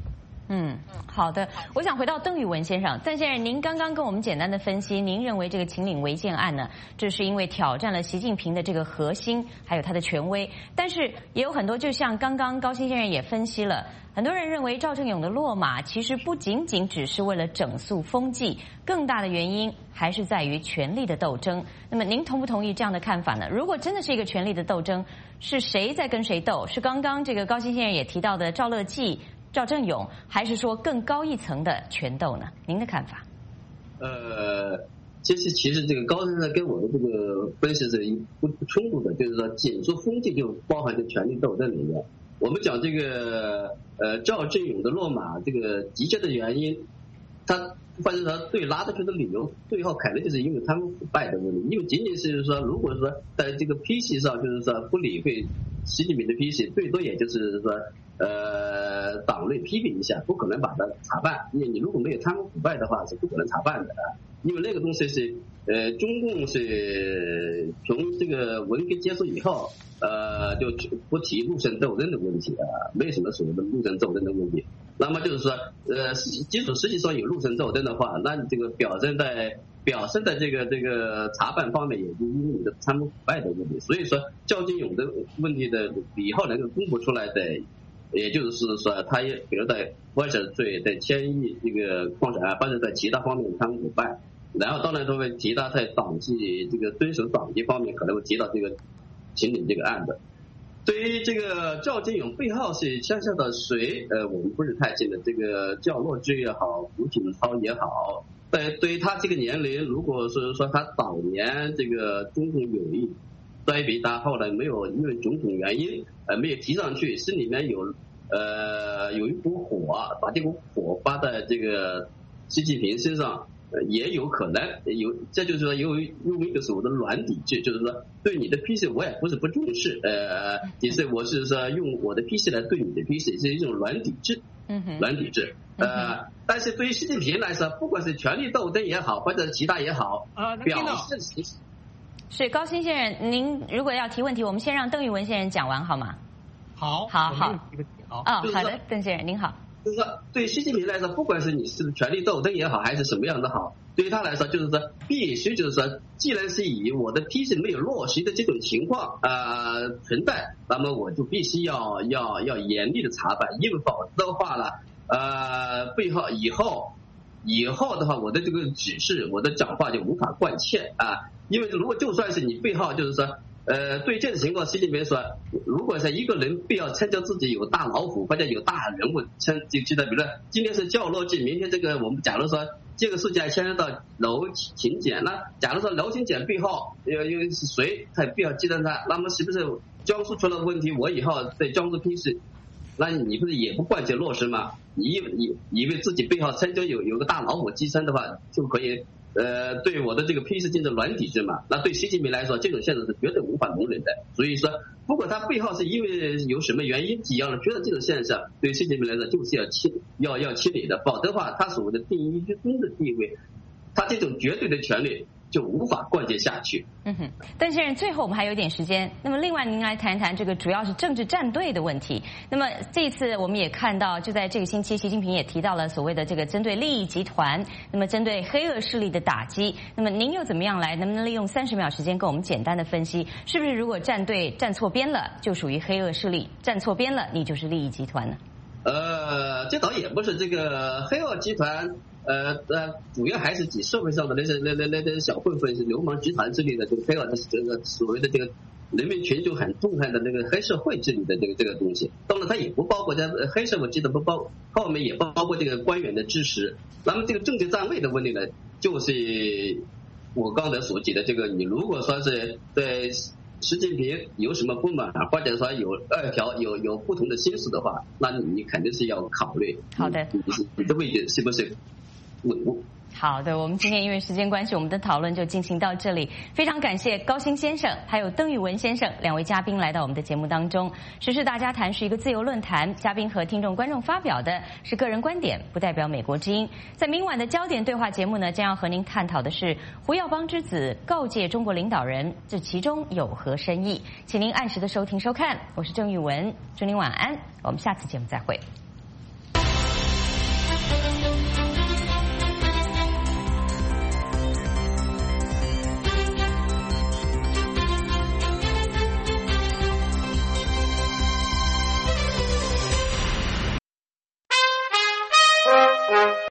嗯，好的。我想回到邓玉文先生，邓先生，您刚刚跟我们简单的分析，您认为这个秦岭违建案呢，这是因为挑战了习近平的这个核心，还有他的权威。但是也有很多，就像刚刚高鑫先生也分析了，很多人认为赵正永的落马其实不仅仅只是为了整肃风纪，更大的原因还是在于权力的斗争。那么您同不同意这样的看法呢？如果真的是一个权力的斗争，是谁在跟谁斗？是刚刚这个高鑫先生也提到的赵乐际、赵正永，还是说更高一层的权斗呢？您的看法？ 呃，其实其实这个高先生跟我的这个分析是不不冲突的，就是说紧缩风纪就包含在权力斗争里面。我们讲这个呃赵正永的落马，这个直接的原因，他或者说对拉得出的理由，最后肯定就是因为贪污腐败的问题。因为仅仅是说，如果说在这个批示上，就是说不理会习近平的批示，最多也就是说。呃，党内批评一下，不可能把它查办，因为你如果没有贪污腐败的话，是不可能查办的啊。因为那个东西是，呃，中共是从这个文革结束以后，呃，就不提陆生斗争的问题啊，没有什么所谓的陆生斗争的问题。那么就是说，呃，即使实际上有陆生斗争的话，那你这个表现在表现在这个这个查办方面，也就因为你的贪污腐败的问题。所以说，赵金勇的问题的以后能够公布出来的。也就是说，他也比如在或者罪在千亿这个矿产案，或者在其他方面贪污腐败，然后当然都会提到在党纪这个遵守党纪方面，可能会提到这个秦岭这个案子。对于这个赵金勇背后是牵涉到谁，呃，我们不是太清楚。这个赵乐际也好，胡锦涛也好，在对于他这个年龄，如果是说他早年这个中共有意。栽培他，后来没有因为种种原因，呃，没有提上去，心里面有呃有一股火，把这股火发在这个习近平身上，呃，也有可能有，这就是说有用一个所谓的软抵制，就是说对你的批示我也不是不重视，呃，也是我是说用我的批示来对你的批示，是一种软抵制，嗯哼，软抵制，呃，但是对于习近平来说，不管是权力斗争也好，或者其他也好，啊，表示。 是高鑫先生，您如果要提问题，我们先让邓玉文先生讲完好吗？ 好， 好好， 好， 哦，好的，邓先生您好。 就是说，对习近平来说，不管是你是权力斗争也好，还是什么样的好，对于他来说，就是说必须就是说，既然是以我的批示没有落实的这种情况呃存在，那么我就必须要要要严厉的查办，因为否则的话呢，呃，背后以后以后的话，我的这个指示，我的讲话就无法贯彻啊。因为如果就算是你背后就是说，呃，对这种情况，习近平说，如果是一个人必要参加自己有大老虎或者有大人物参就记得，比如说今天是赵乐际，明天这个我们假如说这个事件牵涉到娄勤俭，那假如说娄勤俭背后有有是谁才必要记得他，那么是不是江苏出了问题，我以后在江苏批示，那你不是也不贯彻落实吗？你以以以为自己背后曾经有有个大老虎寄生的话，就可以。呃，对我的这个批示进行软抵制嘛，那对习近平来说，这种现象是绝对无法容忍的。所以说，不管他背后是因为有什么原因，只要觉得这种现象对习近平来说就是要清要要清理的，否则的话，他所谓的定一之中的地位，他这种绝对的权利就无法贯彻下去。 嗯哼，邓先生，最后我们还有点时间，那么另外您来谈一谈这个主要是政治站队的问题。那么这一次我们也看到，就在这个星期，习近平也提到了所谓的这个针对利益集团，那么针对黑恶势力的打击。那么您又怎么样来？能不能利用三十秒时间跟我们简单的分析，是不是如果站队站错边了，就属于黑恶势力；站错边了，你就是利益集团呢？ 呃，这倒也不是这个黑恶集团。呃呃，主要还是指社会上的那些那那那那小混混是流氓集团之类的这个黑恶的这个所谓的这个人民群众很痛恨的那个黑社会治理的这个这个东西。当然，它也不包括在黑社会记得不包后面也不包括这个官员的支持。那么这个政治站位的问题呢，就是我刚才所举的这个，你如果说是对习近平有什么不满，或者说有二条有有不同的心思的话，那你肯定是要考虑。 好的， 你你的位置是不是稳固？ 好的，我们今天因为时间关系，我们的讨论就进行到这里。非常感谢高鑫先生还有邓玉文先生两位嘉宾来到我们的节目当中。时事大家谈是一个自由论坛，嘉宾和听众观众发表的是个人观点，不代表美国之音。在明晚的焦点对话节目呢，将要和您探讨的是胡耀邦之子告诫中国领导人，这其中有何深意？请您按时的收听收看，我是郑玉文，祝您晚安，我们下次节目再会。 见。